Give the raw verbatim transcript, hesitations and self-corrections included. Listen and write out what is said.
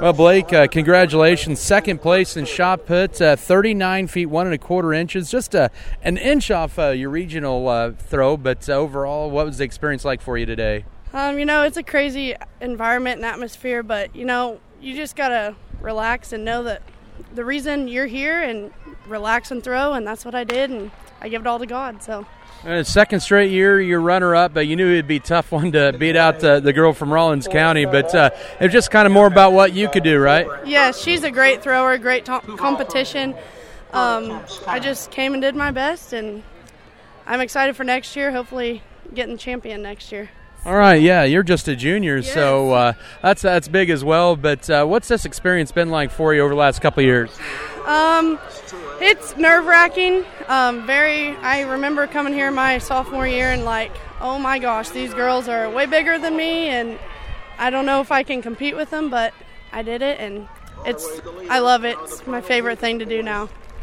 Well, Blake, uh, congratulations. Second place in shot put, uh, thirty-nine feet, one and a quarter inches. Just uh, an inch off uh, your regional uh, throw, but uh, overall, what was the experience like for you today? Um, you know, it's a crazy environment and atmosphere, but, you know, you just got to relax and know that the reason you're here and relax and throw, and that's what I did, and I give it all to God, so. Uh, second straight year, you're runner-up, but you knew it'd be a tough one to beat out uh, the girl from Rawlins County. But uh, it's just kind of more about what you could do, right? Yeah, she's a great thrower, great to- competition. Um, I just came and did my best, and I'm excited for next year, hopefully getting champion next year. All right, yeah, you're just a junior, Yes. so uh, that's that's big as well. But uh, what's this experience been like for you over the last couple of years? Um, it's nerve-wracking. Um, very. I remember coming here my sophomore year and like, oh my gosh, these girls are way bigger than me, and I don't know if I can compete with them, but I did it, and it's. I love it. It's my favorite thing to do now.